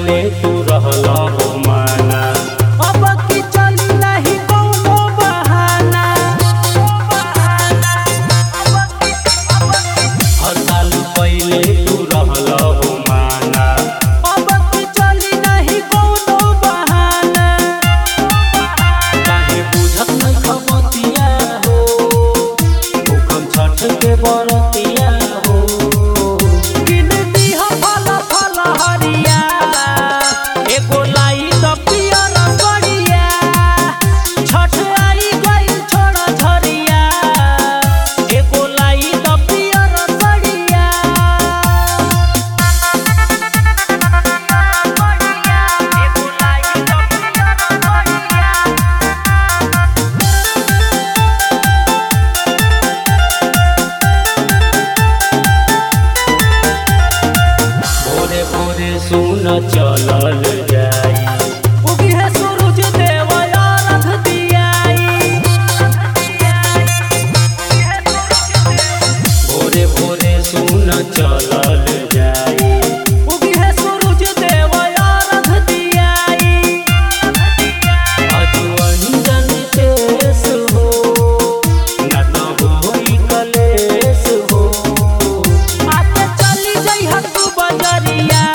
पहले तू रहला हो माना। अब की चली नहीं कौनो बहाना। हर साल पहले तू रहला हो माना। अब की चली नहीं कौनो बहाना। काहे बुझत नहीं खबतिया हो, भूखम छठ के बरतिया हो। किन दीह फल फल हरिया, एगो लाई द पियर सड़िया। छठ आई गइल छोड़ झरिया, एगो लाई द पियर सड़िया। एगो लाई द पियर सड़िया। भोरे भोरे सुन चलल जाई, उगी है सूरज देव अर्घ दियाई। भोरे भोरे सुन चलल जाई। उगी है सूरज देव अर्घ दियाई। अजुअन जनतेस हो, न तो होई कलेस हो। आके चली जइह तू बजरिया,